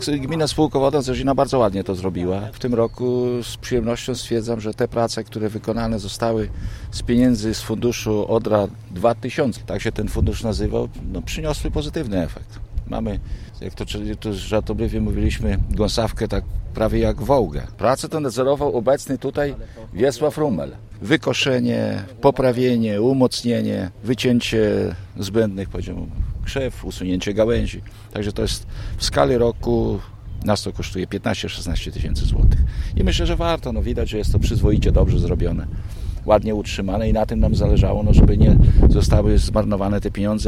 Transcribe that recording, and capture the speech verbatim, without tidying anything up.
Gmina Spółka Wodna Zazina bardzo ładnie to zrobiła. W tym roku z przyjemnością stwierdzam, że te prace, które wykonane zostały z pieniędzy z funduszu Odra dwa tysiące, tak się ten fundusz nazywał, no, przyniosły pozytywny efekt. Mamy, jak to, to żartobliwie mówiliśmy, gąsawkę tak prawie jak wołgę. Pracę to nadzorował obecny tutaj Wiesław Rumel. Wykoszenie, poprawienie, umocnienie, wycięcie zbędnych poziomów krzew, usunięcie gałęzi. Także to jest w skali roku nas to kosztuje piętnaście szesnaście tysięcy złotych. I myślę, że warto. No widać, że jest to przyzwoicie dobrze zrobione, ładnie utrzymane i na tym nam zależało, no żeby nie zostały zmarnowane te pieniądze.